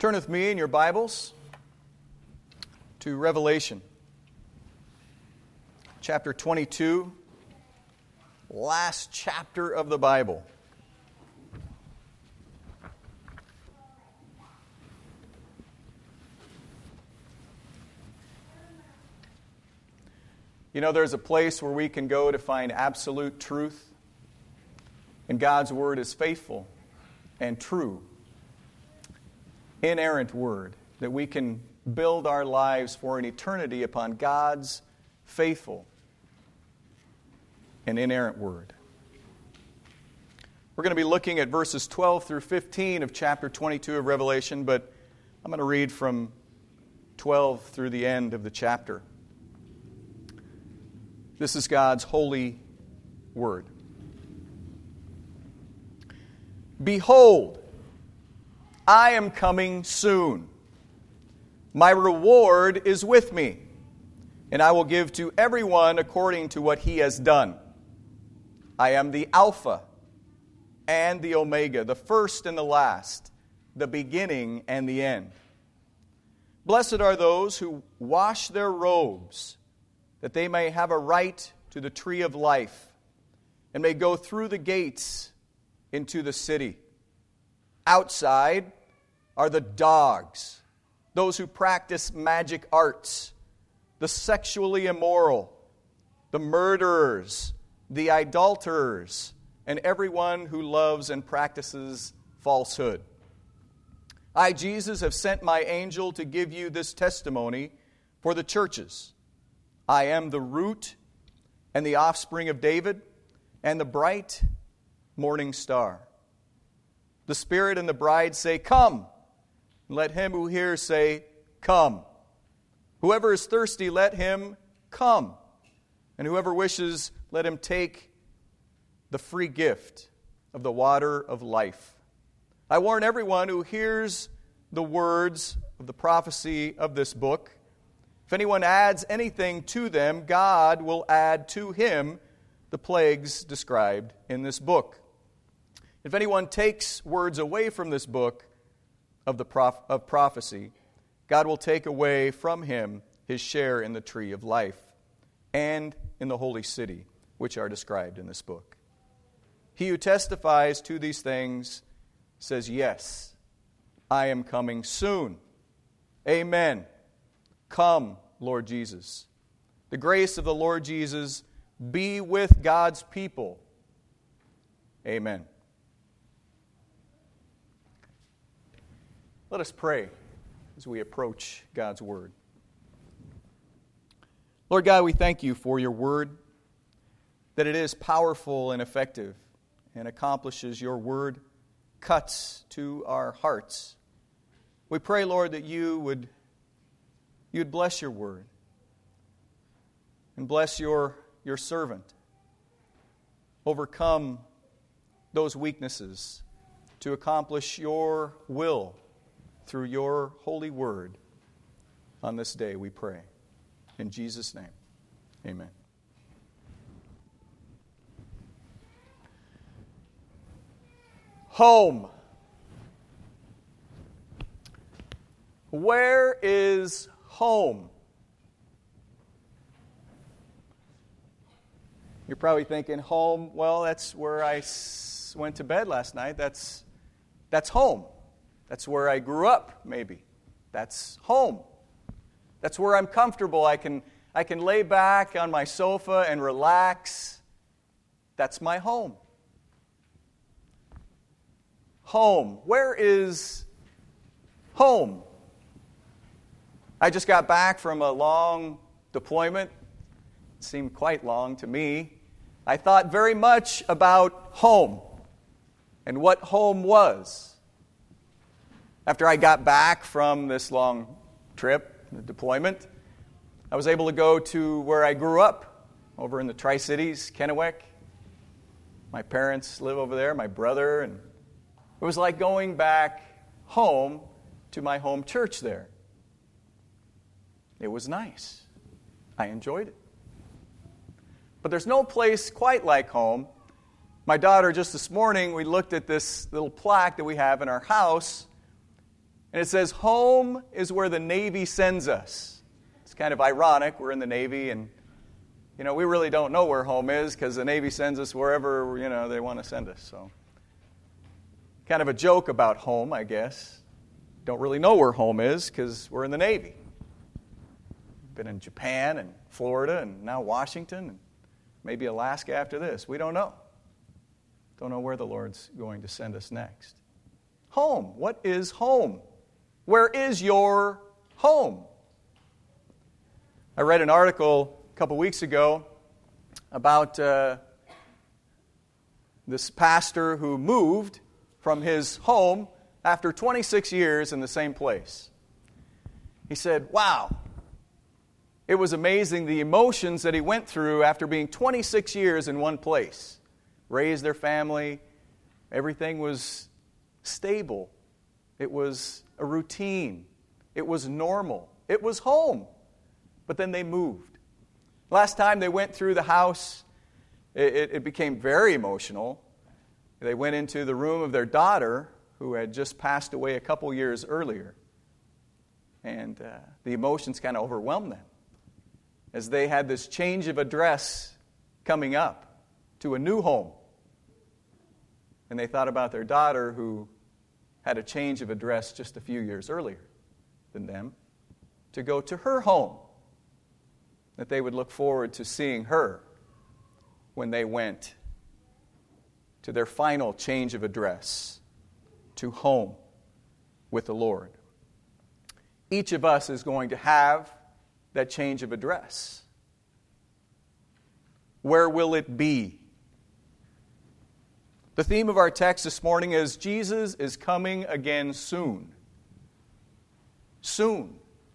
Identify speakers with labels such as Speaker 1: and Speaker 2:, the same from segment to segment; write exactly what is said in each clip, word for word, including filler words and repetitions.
Speaker 1: Turn with me in your Bibles to Revelation, chapter twenty-two, last chapter of the Bible. You know, there's a place where we can go to find absolute truth, and God's Word is faithful and true. Inerrant Word, that we can build our lives for an eternity upon God's faithful and inerrant Word. We're going to be looking at verses twelve through fifteen of chapter twenty-two of Revelation, but I'm going to read from twelve through the end of the chapter. This is God's holy Word. Behold, I am coming soon. My reward is with me, and I will give to everyone according to what he has done. I am the Alpha and the Omega, the first and the last, the beginning and the end. Blessed are those who wash their robes, that they may have a right to the tree of life, and may go through the gates into the city. Outside are the dogs, those who practice magic arts, the sexually immoral, the murderers, the idolaters, and everyone who loves and practices falsehood. I, Jesus, have sent my angel to give you this testimony for the churches. I am the root and the offspring of David and the bright morning star. The Spirit and the bride say, "Come." And let him who hears say, "Come." Whoever is thirsty, let him come. And whoever wishes, let him take the free gift of the water of life. I warn everyone who hears the words of the prophecy of this book. If anyone adds anything to them, God will add to him the plagues described in this book. If anyone takes words away from this book of the prof- of prophecy, God will take away from him his share in the tree of life and in the holy city, which are described in this book. He who testifies to these things says, "Yes, I am coming soon." Amen. Come, Lord Jesus. The grace of the Lord Jesus be with God's people. Amen. Let us pray as we approach God's Word. Lord God, we thank you for your Word, that it is powerful and effective and accomplishes your Word, cuts to our hearts. We pray, Lord, that you would, you would bless your Word and bless your, your servant. Overcome those weaknesses to accomplish your will through your holy word on this day, we pray. In Jesus' name, amen. Home. Where is home? You're probably thinking, home, well, that's where I went to bed last night. That's, that's home. That's where I grew up, maybe. That's home. That's where I'm comfortable. I can, I can lay back on my sofa and relax. That's my home. Home. Where is home? I just got back from a long deployment. It seemed quite long to me. I thought very much about home and what home was. After I got back from this long trip, the deployment, I was able to go to where I grew up, over in the Tri-Cities, Kennewick. My parents live over there, my brother, and it was like going back home to my home church there. It was nice. I enjoyed it. But there's no place quite like home. My daughter, just this morning, we looked at this little plaque that we have in our house, And it says, home is where the Navy sends us. It's kind of ironic. We're in the Navy, and, you know, we really don't know where home is because the Navy sends us wherever, you know, they want to send us. So, kind of a joke about home, I guess. Don't really know where home is because we're in the Navy. Been in Japan and Florida and now Washington and maybe Alaska after this. We don't know. Don't know where the Lord's going to send us next. Home. What is home? Where is your home? I read an article a couple weeks ago about uh, this pastor who moved from his home after twenty-six years in the same place. He said, wow, it was amazing the emotions that he went through after being twenty-six years in one place. Raised their family, everything was stable. It was a routine. It was normal. It was home. But then they moved. Last time they went through the house, it, it, it became very emotional. They went into the room of their daughter, who had just passed away a couple years earlier. And uh, the emotions kind of overwhelmed them as they had this change of address coming up to a new home. And they thought about their daughter, who had a change of address just a few years earlier than them, to go to her home, that they would look forward to seeing her when they went to their final change of address, to home with the Lord. Each of us is going to have that change of address. Where will it be? The theme of our text this morning is Jesus is coming again soon. Soon.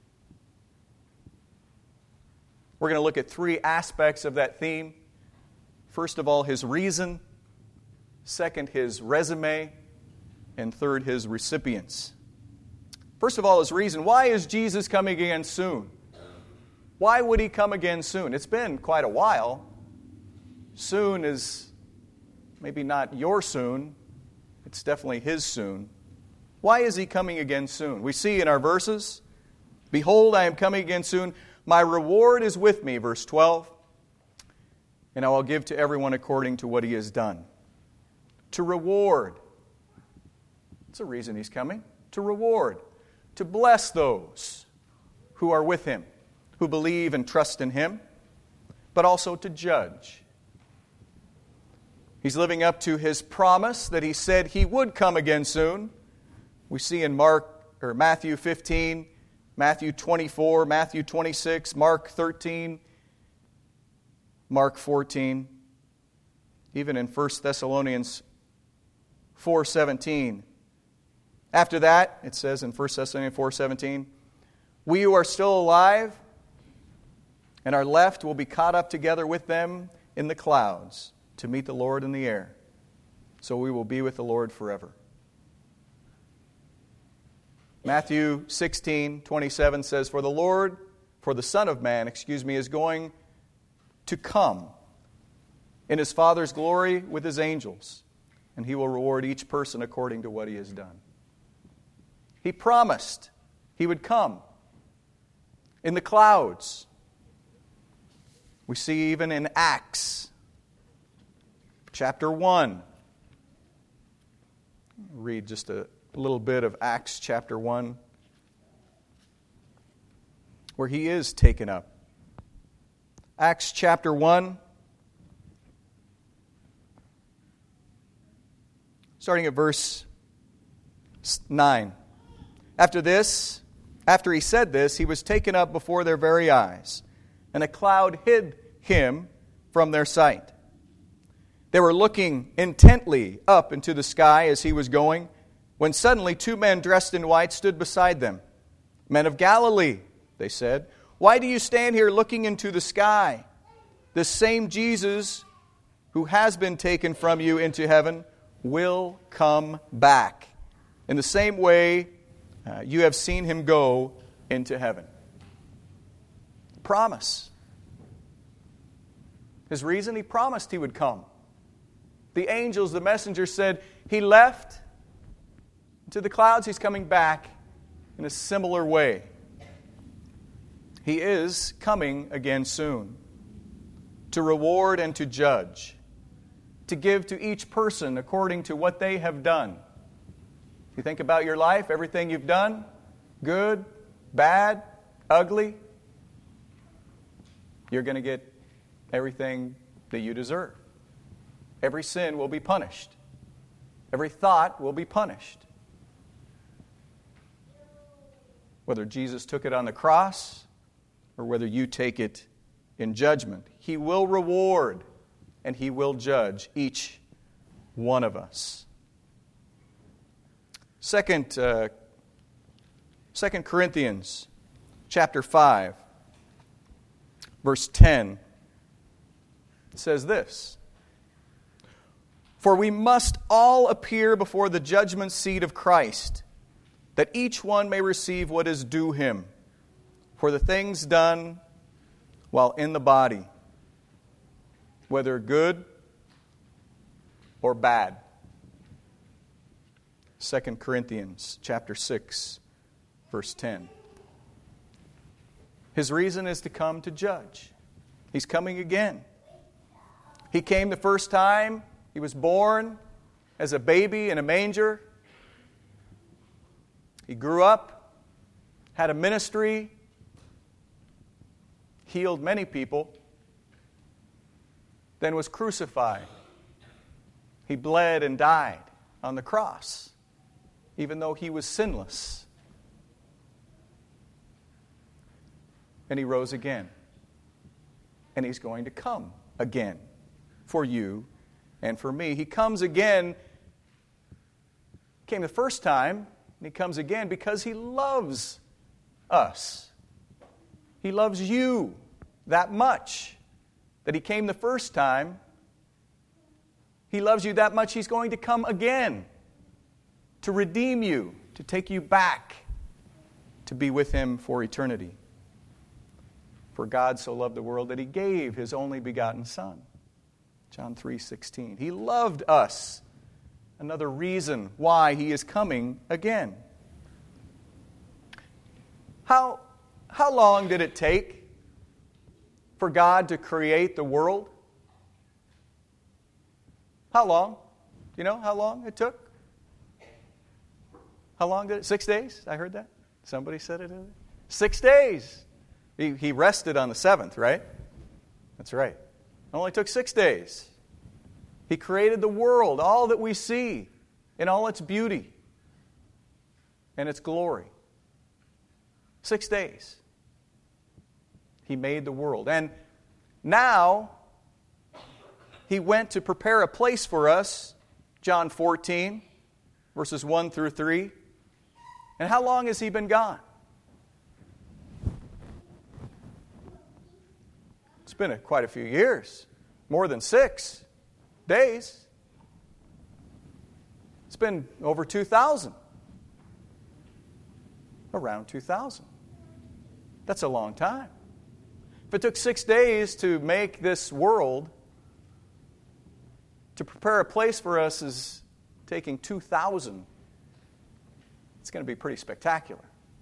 Speaker 1: We're going to look at three aspects of that theme. First of all, his reason. Second, his resume. And third, his recipients. First of all, his reason. Why is Jesus coming again soon? Why would he come again soon? It's been quite a while. Soon is maybe not your soon. It's definitely his soon. Why is he coming again soon? We see in our verses, behold, I am coming again soon. My reward is with me, verse twelve, and I will give to everyone according to what he has done. To reward. That's a reason he's coming. To reward. To bless those who are with him, who believe and trust in him, but also to judge. He's living up to his promise that he said he would come again soon. We see in Mark or Matthew fifteen, Matthew twenty-four, Matthew twenty-six, Mark thirteen, Mark fourteen, even in First Thessalonians four seventeen. After that, it says in First Thessalonians four seventeen, we who are still alive and are left will be caught up together with them in the clouds to meet the Lord in the air. So we will be with the Lord forever. Matthew sixteen twenty-seven says, For the Lord, for the Son of Man, excuse me, is going to come in his Father's glory with his angels, and he will reward each person according to what he has done. He promised he would come in the clouds. We see even in Acts chapter one. Read just a little bit of Acts chapter one, where he is taken up. Acts chapter one, starting at verse nine. After this, after he said this, he was taken up before their very eyes, and a cloud hid him from their sight. They were looking intently up into the sky as he was going, when suddenly two men dressed in white stood beside them. Men of Galilee, they said, why do you stand here looking into the sky? This same Jesus who has been taken from you into heaven will come back. In the same way uh, you have seen him go into heaven. Promise. His reason, he promised he would come. The angels, the messengers said, he left to the clouds, he's coming back, in a similar way. He is coming again soon to reward and to judge, to give to each person according to what they have done. You think about your life, everything you've done, good, bad, ugly, you're going to get everything that you deserve. Every sin will be punished. Every thought will be punished. Whether Jesus took it on the cross or whether you take it in judgment, He will reward and He will judge each one of us. Second, uh, Second Corinthians chapter five, verse ten, says this: "For we must all appear before the judgment seat of Christ, that each one may receive what is due him for the things done while in the body, whether good or bad." Second Corinthians chapter six, verse ten. His reason is to come to judge. He's coming again. He came the first time. He was born as a baby in a manger. He grew up, had a ministry, healed many people, then was crucified. He bled and died on the cross, even though He was sinless. And He rose again. And He's going to come again for you and for me. He comes again. Came the first time, and He comes again because He loves us. He loves you that much that He came the first time. He loves you that much He's going to come again to redeem you, to take you back to be with Him for eternity. For God so loved the world that He gave His only begotten Son. John three sixteen. He loved us. Another reason why He is coming again. How, how long did it take for God to create the world? How long? Do you know how long it took? How long did it? Six days? I heard that. Somebody said it. Six days. He, he rested on the seventh, right? That's right. It only took six days. He created the world, all that we see, in all its beauty and its glory. Six days. He made the world. And now, He went to prepare a place for us, John fourteen, verses one through three. And how long has He been gone? It's been a, quite a few years. More than six days. It's been over two thousand. Around two thousand. That's a long time. If it took six days to make this world, to prepare a place for us is taking two thousand. It's going to be pretty spectacular.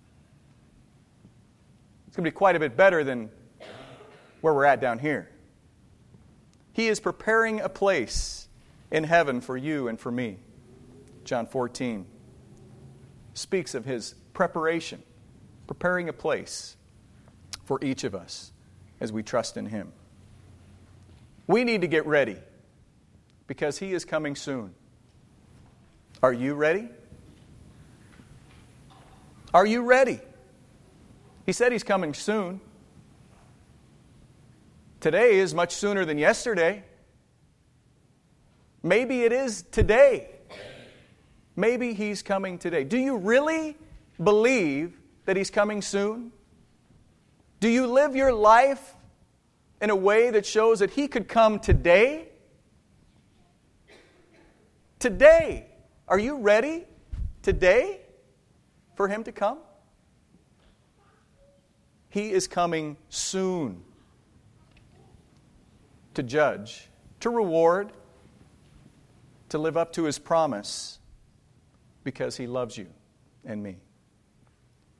Speaker 1: It's going to be quite a bit better than where we're at down here. He is preparing a place in heaven for you and for me. John fourteen speaks of His preparation, preparing a place for each of us as we trust in Him. We need to get ready because He is coming soon. Are you ready? Are you ready? He said He's coming soon. Today is much sooner than yesterday. Maybe it is today. Maybe He's coming today. Do you really believe that He's coming soon? Do you live your life in a way that shows that He could come today? Today. Are you ready today for Him to come? He is coming soon to judge, to reward, to live up to His promise because He loves you and me.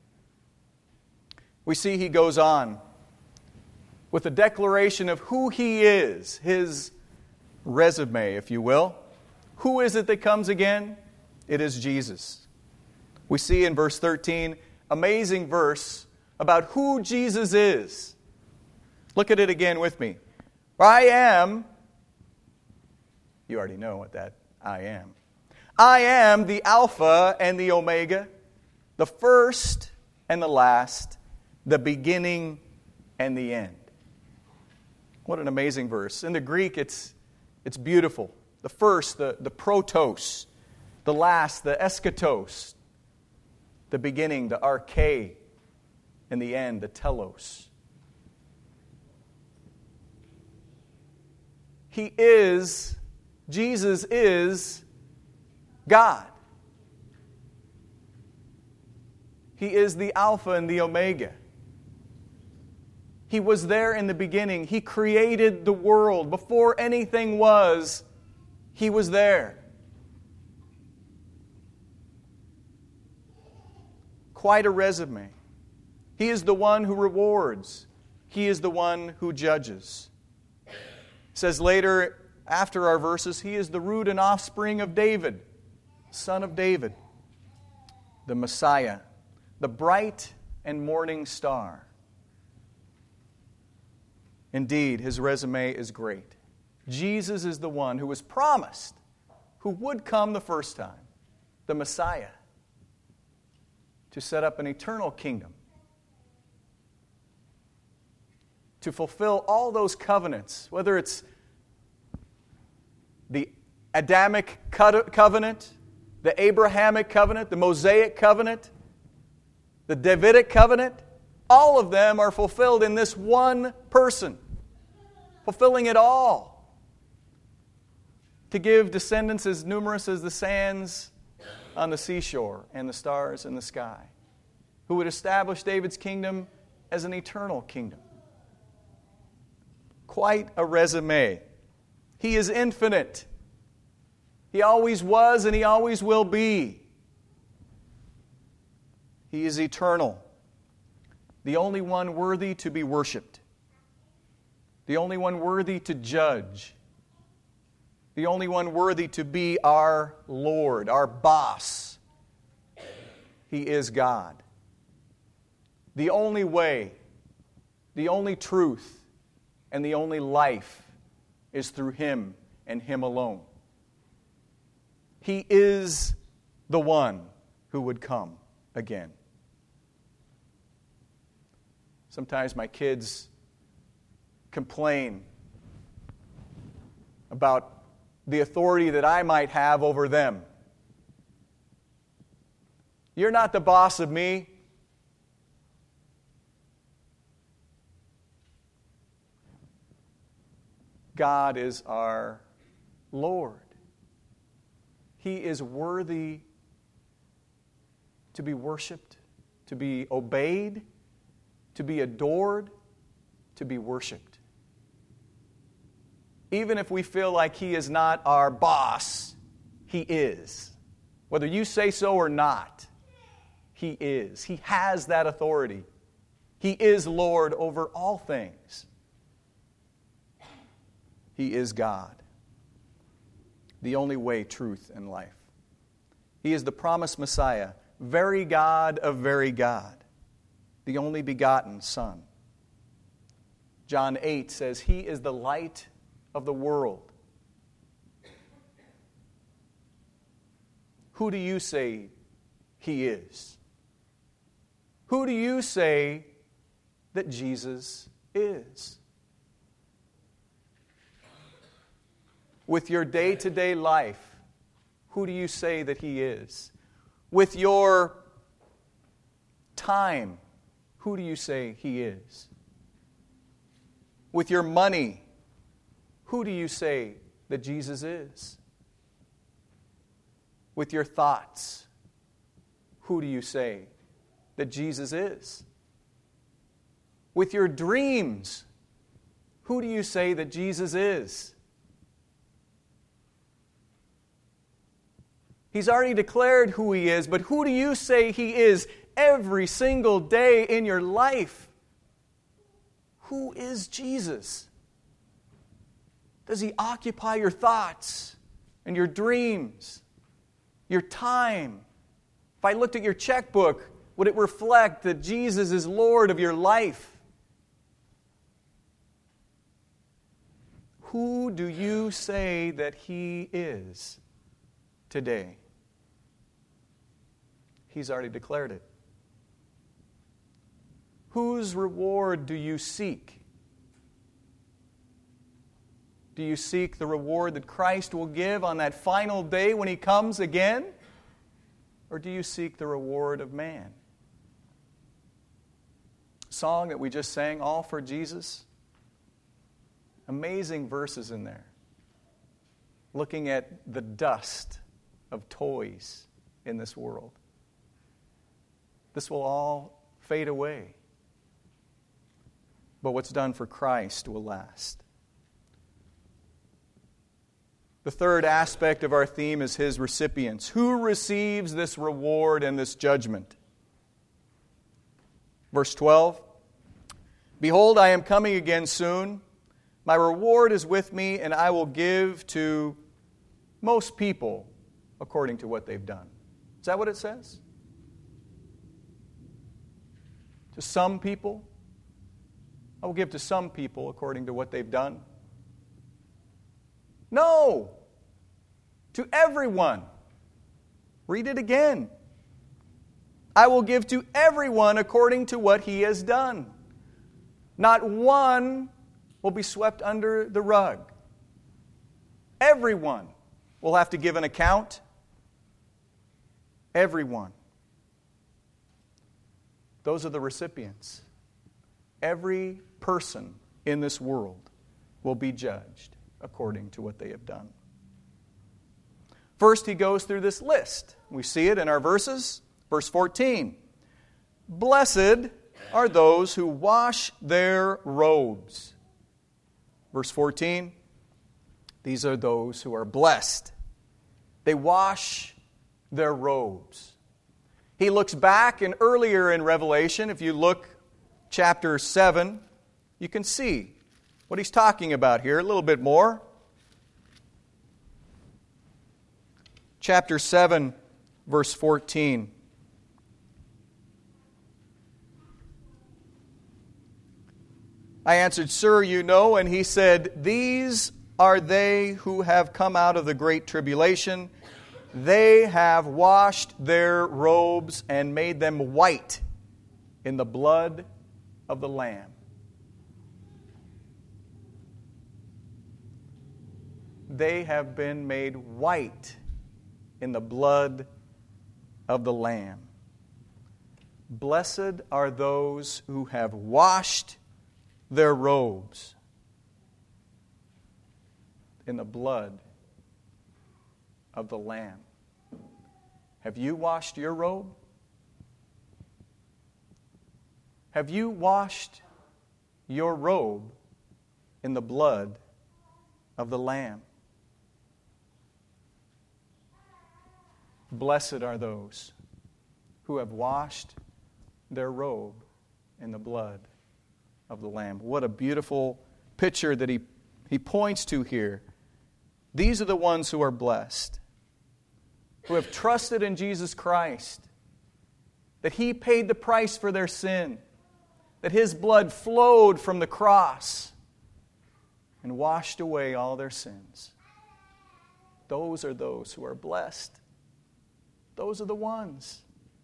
Speaker 1: we see he goes on with a declaration of who he is, his resume, if you will. Who is it that comes again? It is Jesus. We see in verse thirteen, amazing verse about who Jesus is. Look at it again with me. I am, you already know what that I am. I am the Alpha and the Omega, the first and the last, the beginning and the end. What an amazing verse. In the Greek, it's, it's beautiful. The first, the, the protos. The last, the eschatos. The beginning, the arche. And the end, the telos. He is, Jesus is God. He is the Alpha and the Omega. He was there in the beginning. He created the world. Before anything was, He was there. Quite a resume. He is the one who rewards. He is the one who judges. It says later, after our verses, He is the root and offspring of David, son of David, the Messiah, the bright and morning star. Indeed, His resume is great. Jesus is the one who was promised, who would come the first time, the Messiah, to set up an eternal kingdom, to fulfill all those covenants, whether it's the Adamic covenant, the Abrahamic covenant, the Mosaic covenant, the Davidic covenant, all of them are fulfilled in this one person, fulfilling it all, to give descendants as numerous as the sands on the seashore and the stars in the sky, who would establish David's kingdom as an eternal kingdom. Quite a resume. He is infinite. He always was and He always will be. He is eternal. The only one worthy to be worshiped. The only one worthy to judge. The only one worthy to be our Lord, our boss. He is God. The only way, the only truth, and the only life is through Him and Him alone. He is the one who would come again. Sometimes my kids complain about the authority that I might have over them. You're not the boss of me. God is our Lord. He is worthy to be worshiped, to be obeyed, to be adored, to be worshiped. Even if we feel like He is not our boss, He is. Whether you say so or not, He is. He has that authority. He is Lord over all things. He is God, the only way, truth, and life. He is the promised Messiah, very God of very God, the only begotten Son. John eight says, He is the light of the world. Who do you say He is? Who do you say that Jesus is? With your day-to-day life, who do you say that He is? With your time, who do you say He is? With your money, who do you say that Jesus is? With your thoughts, who do you say that Jesus is? With your dreams, who do you say that Jesus is? He's already declared who He is, but who do you say He is every single day in your life? Who is Jesus? Does He occupy your thoughts and your dreams, your time? If I looked at your checkbook, would it reflect that Jesus is Lord of your life? Who do you say that He is today? He's already declared it. Whose reward do you seek? Do you seek the reward that Christ will give on that final day when He comes again? Or do you seek the reward of man? Song that we just sang, All for Jesus. Amazing verses in there. Looking at the dust of toys in this world. This will all fade away. But what's done for Christ will last. The third aspect of our theme is His recipients. Who receives this reward and this judgment? Verse twelve, Behold, I am coming again soon. My reward is with me, and I will give to most people according to what they've done. Is that what it says? To some people? I will give to some people according to what they've done. No! To everyone. Read it again. I will give to everyone according to what he has done. Not one will be swept under the rug. Everyone will have to give an account. Everyone. Those are the recipients. Every person in this world will be judged according to what they have done. First, he goes through this list. We see it in our verses. Verse fourteen. Blessed are those who wash their robes. Verse fourteen. These are those who are blessed. They wash their robes. He looks back, and earlier in Revelation, if you look chapter seven, you can see what he's talking about here a little bit more. Chapter seven, verse fourteen. I answered, Sir, you know. And he said, These are they who have come out of the great tribulation. They have washed their robes and made them white in the blood of the Lamb. They have been made white in the blood of the Lamb. Blessed are those who have washed their robes in the blood of the Lamb. Have you washed your robe? Have you washed your robe in the blood of the Lamb? Blessed are those who have washed their robe in the blood of the Lamb. What a beautiful picture that he, he points to here. These are the ones who are blessed, who have trusted in Jesus Christ, that He paid the price for their sin, that His blood flowed from the cross and washed away all their sins. Those are those who are blessed. Those are the ones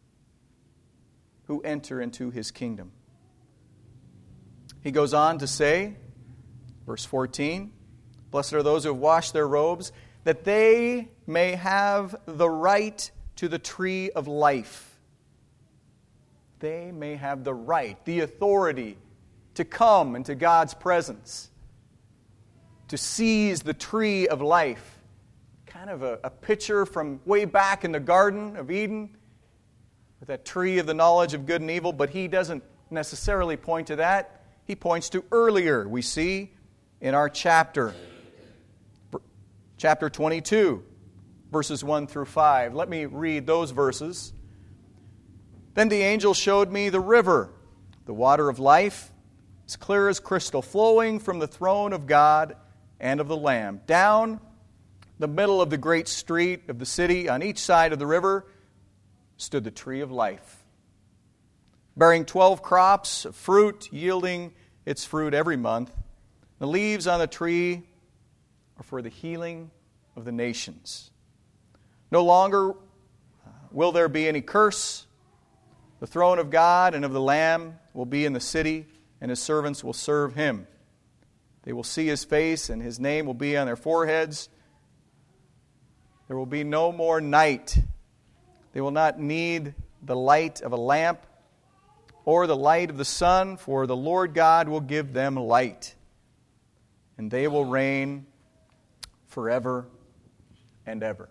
Speaker 1: who enter into His kingdom. He goes on to say, verse fourteen, Blessed are those who have washed their robes, that they may have the right to the tree of life. They may have the right, the authority to come into God's presence, to seize the tree of life. Kind of a, a picture from way back in the Garden of Eden, with that tree of the knowledge of good and evil, but he doesn't necessarily point to that. He points to earlier, we see in our chapter, chapter twenty-two, verses one through five. Let me read those verses. Then the angel showed me the river, the water of life, as clear as crystal, flowing from the throne of God and of the Lamb. Down the middle of the great street of the city, on each side of the river, stood the tree of life, bearing twelve crops of fruit, yielding its fruit every month. The leaves on the tree are for the healing of the nations. No longer will there be any curse. The throne of God and of the Lamb will be in the city, and his servants will serve him. They will see his face, and his name will be on their foreheads. There will be no more night. They will not need the light of a lamp or the light of the sun, for the Lord God will give them light, and they will reign forever and ever.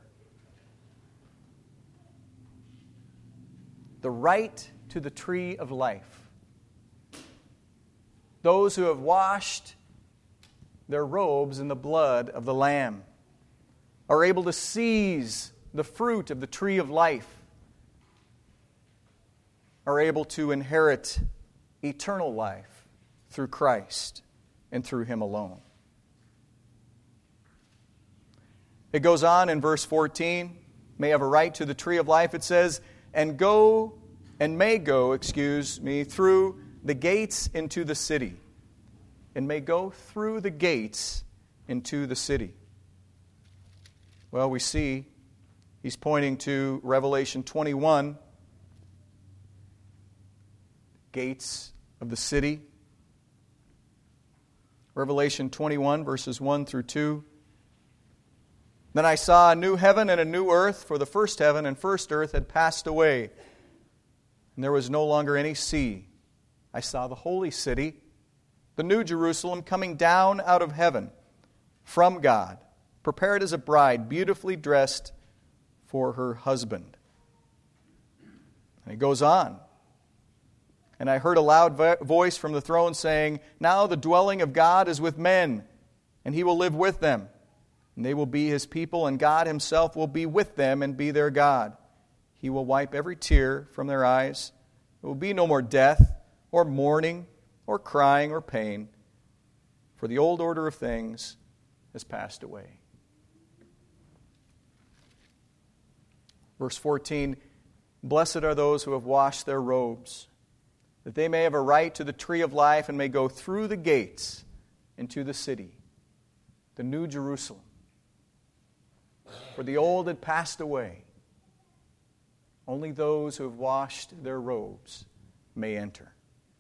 Speaker 1: The right to the tree of life. Those who have washed their robes in the blood of the Lamb are able to seize the fruit of the tree of life, are able to inherit eternal life through Christ and through him alone. It goes on in verse fourteen, may have a right to the tree of life, it says, and go, and may go, excuse me, through the gates into the city. And may go through the gates into the city. Well, we see he's pointing to Revelation twenty-one, gates of the city. Revelation twenty-one, verses one through two. Then I saw a new heaven and a new earth, for the first heaven and first earth had passed away, and there was no longer any sea. I saw the holy city, the new Jerusalem, coming down out of heaven from God, prepared as a bride, beautifully dressed for her husband. And it goes on. And I heard a loud vo- voice from the throne saying, now the dwelling of God is with men, and he will live with them. And they will be his people, and God himself will be with them and be their God. He will wipe every tear from their eyes. There will be no more death, or mourning, or crying, or pain, for the old order of things has passed away. Verse fourteen, blessed are those who have washed their robes, that they may have a right to the tree of life and may go through the gates into the city, the new Jerusalem. For the old had passed away. Only those who have washed their robes may enter.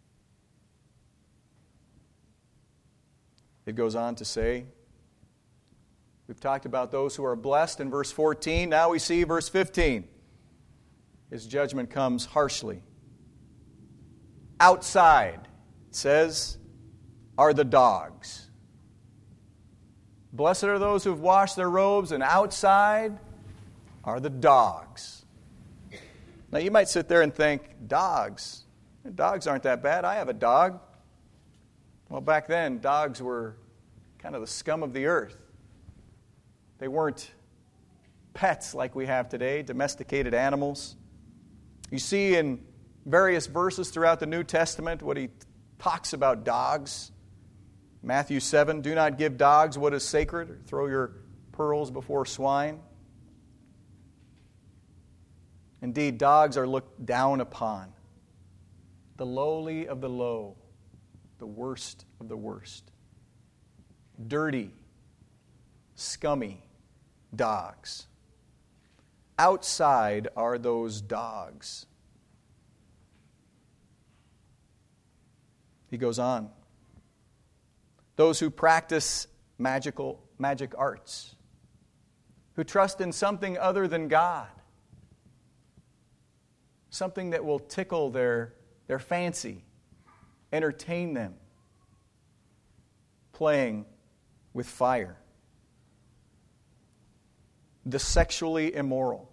Speaker 1: It goes on to say, we've talked about those who are blessed in verse fourteen. Now we see verse fifteen. His judgment comes harshly. Outside, it says, are the dogs. Blessed are those who have washed their robes, and outside are the dogs. Now you might sit there and think, dogs? Dogs aren't that bad. I have a dog. Well, back then, dogs were kind of the scum of the earth. They weren't pets like we have today, domesticated animals. You see in various verses throughout the New Testament what he talks about dogs. Matthew seven, do not give dogs what is sacred, or throw your pearls before swine. Indeed, dogs are looked down upon. The lowly of the low, the worst of the worst. Dirty, scummy dogs. Outside are those dogs. He goes on. Those who practice magical magic arts, who trust in something other than God, something that will tickle their, their fancy, entertain them, playing with fire. The sexually immoral,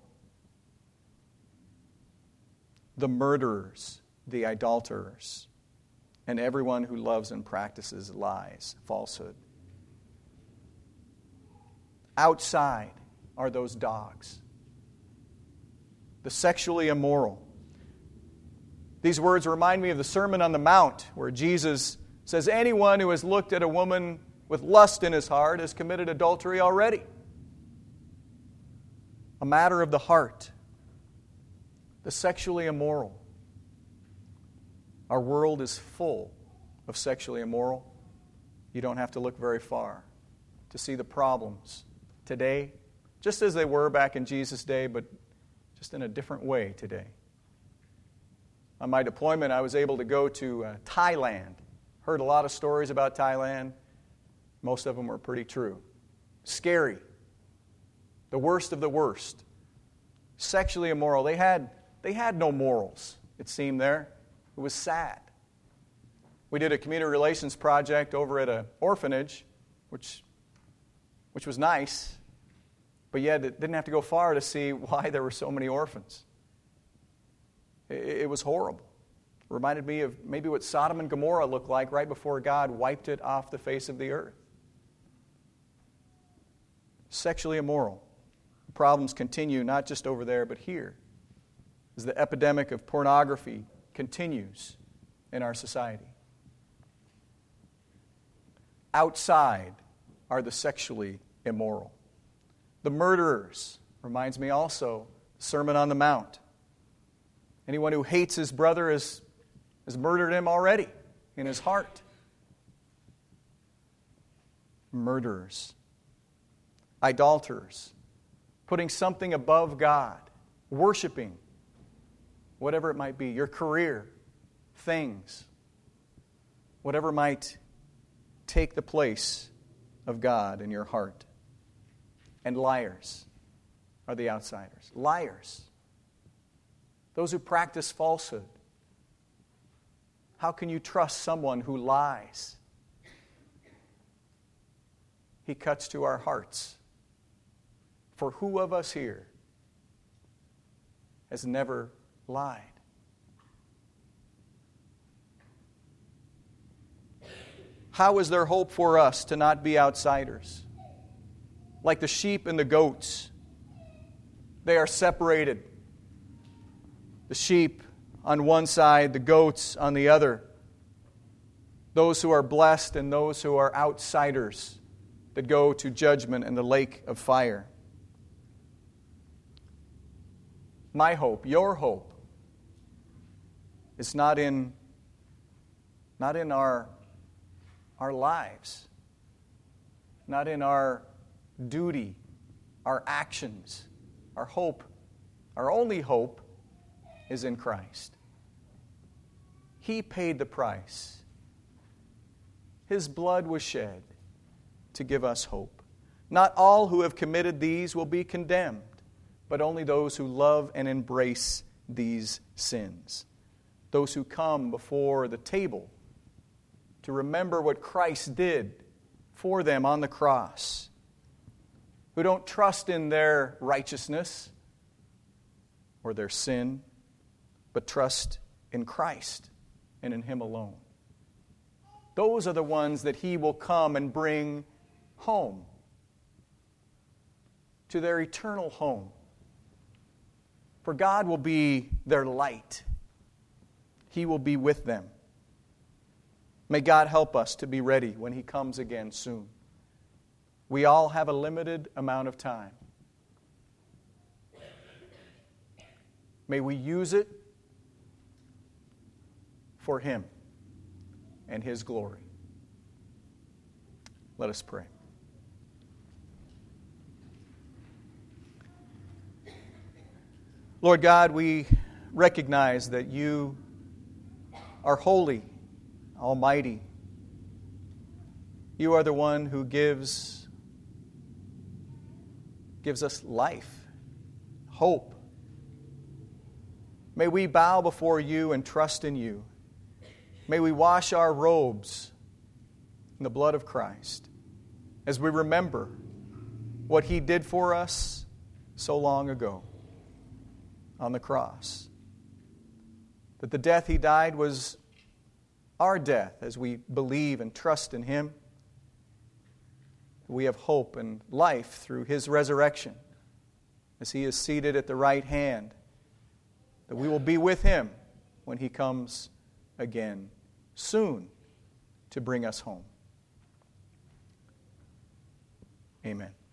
Speaker 1: the murderers, the idolaters, and everyone who loves and practices lies, falsehood. Outside are those dogs. The sexually immoral. These words remind me of the Sermon on the Mount, where Jesus says, anyone who has looked at a woman with lust in his heart has committed adultery already. A matter of the heart. The sexually immoral. Our world is full of sexually immoral. You don't have to look very far to see the problems today, just as they were back in Jesus' day, but just in a different way today. On my deployment, I was able to go to uh, Thailand. Heard a lot of stories about Thailand. Most of them were pretty true. Scary. The worst of the worst. Sexually immoral. They had, they had no morals, it seemed there. It was sad. We did a community relations project over at an orphanage, which, which was nice, but yet it didn't have to go far to see why there were so many orphans. It was horrible. It reminded me of maybe what Sodom and Gomorrah looked like right before God wiped it off the face of the earth. Sexually immoral. The problems continue not just over there, but here, as the epidemic of pornography continues in our society. Outside are the sexually immoral. The murderers, reminds me also, Sermon on the Mount. Anyone who hates his brother has, has murdered him already in his heart. Murderers. Idolaters. Putting something above God. Worshiping. Whatever it might be. Your career. Things. Whatever might take the place of God in your heart. And liars are the outsiders. Liars. Those who practice falsehood. How can you trust someone who lies? He cuts to our hearts. For who of us here has never lied? How is there hope for us to not be outsiders? Like the sheep and the goats, they are separated. The sheep on one side, the goats on the other. Those who are blessed and those who are outsiders that go to judgment and the lake of fire. My hope, your hope, is not in, not in our, our lives, not in our duty, our actions. Our hope, our only hope, is in Christ. He paid the price. His blood was shed to give us hope. Not all who have committed these will be condemned, but only those who love and embrace these sins. Those who come before the table to remember what Christ did for them on the cross. Who don't trust in their righteousness or their sin, but trust in Christ and in Him alone. Those are the ones that He will come and bring home to their eternal home. For God will be their light. He will be with them. May God help us to be ready when He comes again soon. We all have a limited amount of time. May we use it for Him and His glory. Let us pray. Lord God, we recognize that You are holy, almighty. You are the one who gives, gives us life, hope. May we bow before You and trust in You. May we wash our robes in the blood of Christ as we remember what He did for us so long ago on the cross. That the death He died was our death as we believe and trust in Him. We have hope and life through His resurrection. as He is seated at the right hand, that we will be with Him when He comes again soon to bring us home. Amen.